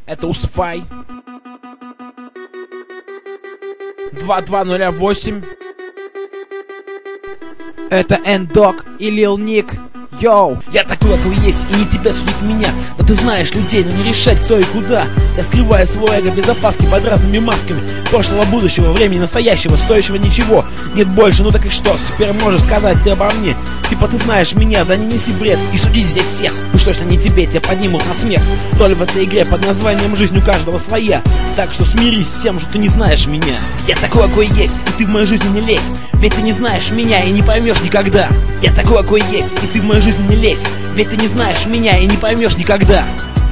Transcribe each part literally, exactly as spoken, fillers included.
Это Усфай. два два ноль восемь. Это Эндок и Лил Ник. Йоу! Я такой, какой есть, и не тебя судить меня. Но ты знаешь людей, но не решать кто и куда. Я скрываю свое эго без опаски под разными масками прошлого, будущего, времени, настоящего, стоящего ничего. Нет больше, ну так и что? Теперь можешь сказать ты обо мне. Типа ты знаешь меня, да не неси бред. И судить здесь всех, уж точно не тебе, тебя поднимут на смех. То ли в этой игре под названием «Жизнь у каждого своя». Так что смирись с тем, что ты не знаешь меня. Я такой, какой есть, и ты в мою жизнь не лезь. Ведь ты не знаешь меня и не поймешь никогда. Я такой, какой есть, и ты в мою жизнь не лезь. Ведь ты не знаешь меня и не поймешь никогда.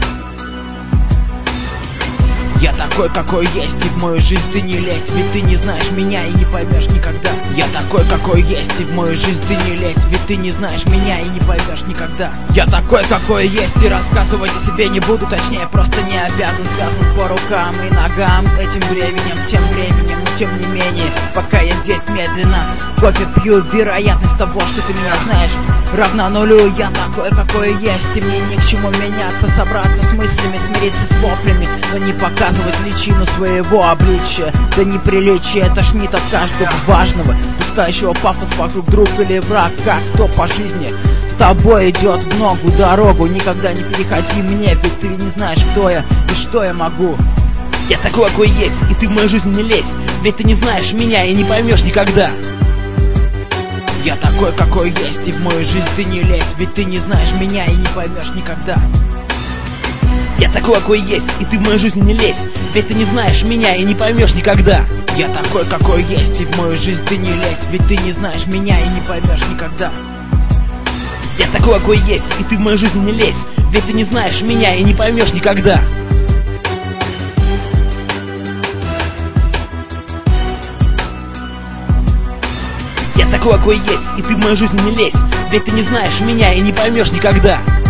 Я такой, какой есть, и в мою жизнь ты не лезь. Ведь ты не знаешь меня и не поймешь никогда. Я такой, какой есть, и в мою жизнь ты не лезь. Ведь ты не знаешь меня и не поймешь никогда. Я такой, какой есть, и рассказывать о себе не буду. Точнее, просто не обязан. Связан по рукам и ногам этим временем, тем временем. Но тем не менее, пока я здесь медленно кофе пью, вероятность того, что ты меня знаешь, равна нулю. Я такой, какой есть, и мне ни к чему меняться. Собраться с мыслями, смириться с воплями, но не показывать личину своего обличия. Да неприличие тошнит от каждого важного, пускающего пафос вокруг, друг или враг. Как кто по жизни с тобой идет в ногу дорогу. Никогда не переходи мне, ведь ты не знаешь, кто я и что я могу. Я такой, какой есть, и ты в мою жизнь не лезь. Ведь ты не знаешь меня и не поймешь никогда. Я такой, какой есть, и в мою жизнь ты не лезь. Ведь ты не знаешь меня и не поймешь никогда. Я такой, какой есть, и ты в мою жизнь не лезь. Ведь ты не знаешь меня и не поймешь никогда. Я такой, какой есть, и в мою жизнь ты не лезь. Ведь ты не знаешь меня и не поймешь никогда. Я такой, какой есть, и ты в мою жизнь не лезь. Ведь ты не знаешь меня и не поймешь никогда. Я такой, какой есть, и ты в мою жизнь не лезь. Ведь ты не знаешь меня и не поймешь никогда.